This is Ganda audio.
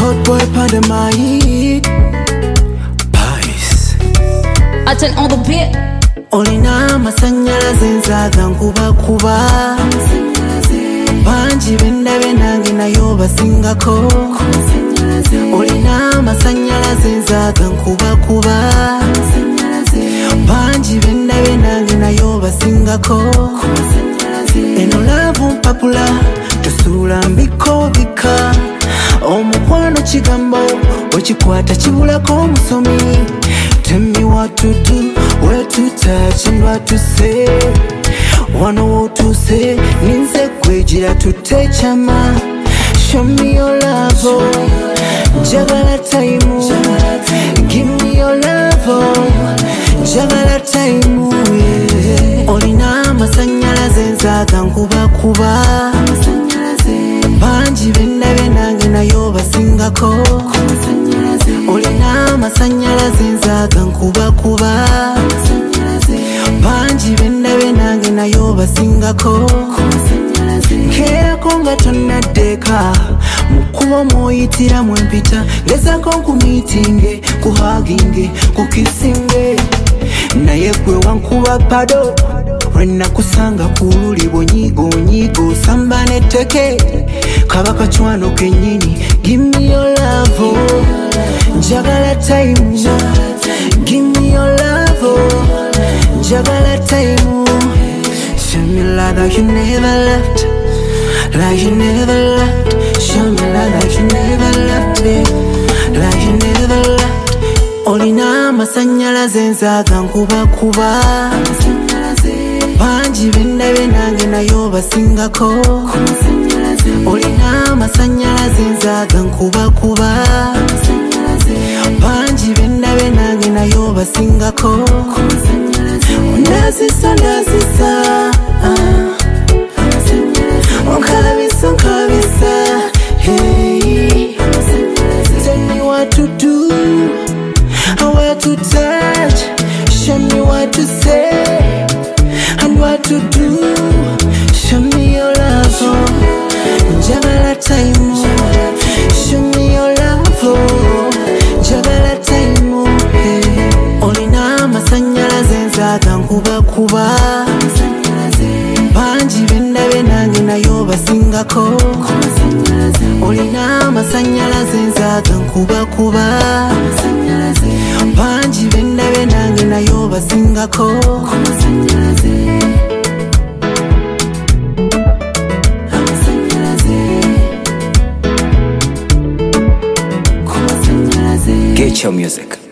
hot boy upon the mic. Pies. I turn on the beat. Olina masanyalaze nzaga nkuba banji bendabe nange nayo basingako. Olina masanyalaze nzaga nkuba banji bendabe nange nayo basingako. Eno love mpapula tusula mbiko bika omukwano kigambo okikwata kibulako omusomi. Tell me what to do, where to touch and what to say. Wanna what to say, ninze kwejira tutechama. Show me your love, oh. Jagala time, give me your love, oh. Jagala time, yeah. Olina masanyalaze nzaga nkuba banji bendabe nange nayo basingako. Olina masanyalaze nzaga nkuba banji bendabe nange nayo basingako. Nkerako nga tonnaddeeka mukubo mwoyitira mwempita ngezako nkumiitinge kuhaginge kukisinge naye gwe wankuba pado lwenakusanga ku luli bonyigonyigo samba netteke kabaka cwano kennyini. Give me your love, oh. Jagala time, give me your love, oh. Jagala time, show me love like you never left, like you never left. Show me love like you never left, like you never left. Olina masanyalaze nzaga nkuba banji bendabe nange nayo basingako. Olina masanyalaze nzaga nkuba banji bendabe nange nayo basingako. Ndazisa onkabisa hey. Tell me what to do, where to touch. Show me what to say and what to do. Show me your love, oh. Jagala time, show me your love, oh. Jagala time, hey. Olina masanyalaze nzaga nkuba banji bendabe nange nayo basingako. Olina masanyalaze nzaga nkuba banji bendabe nange nayo basingako. Get your music.